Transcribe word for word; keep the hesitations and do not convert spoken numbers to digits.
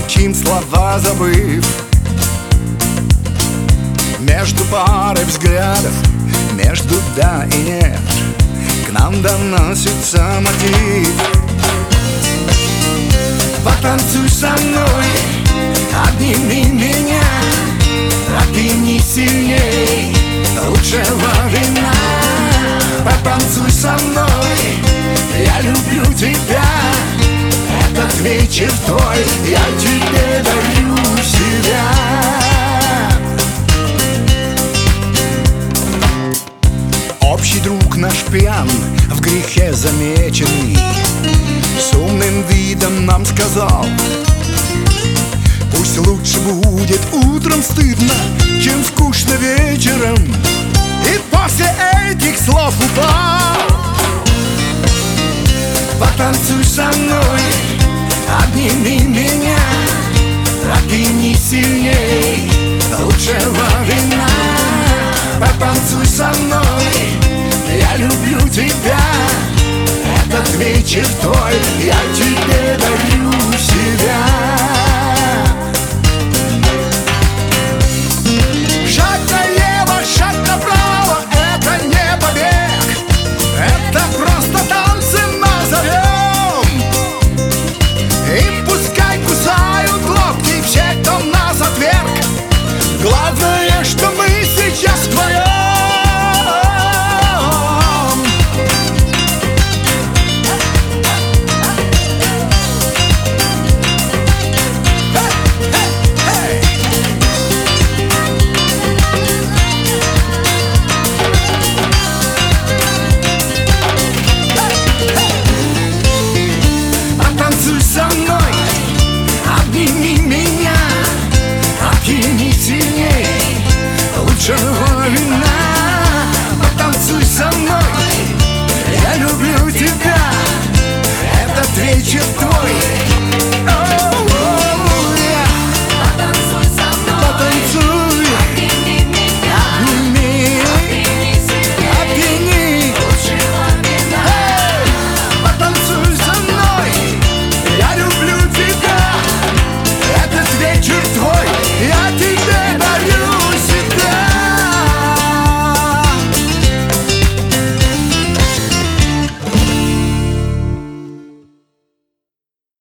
молчим, слова забыв. Между парой взглядов, между да и нет, к нам доносится мотив. Потанцуй со мной, обними меня, обними сильней лучшего вина. Потанцуй со мной, я люблю тебя. Этот вечер твой, я тебе дарю себя. Общий друг наш пьян, в грехе замеченный, с умным видом нам сказал: пусть лучше будет утром стыдно, чем скучно вечером. И после этих слов упал. Потанцуй со мной, обними меня, обними сильней лучшего вина. Потанцуй со мной, я люблю тебя. Этот вечер твой, я тебе дарю себя. Шаг налево, шаг направо, это не побег, это просто танцы назовем. И пускай кусают локти все, кто нас отверг. Главное, что мы сейчас вдвоем. Потанцуй со мной, обними меня, обними сильней лучшего вина. Потанцуй со мной, я люблю тебя. Этот вечер твой,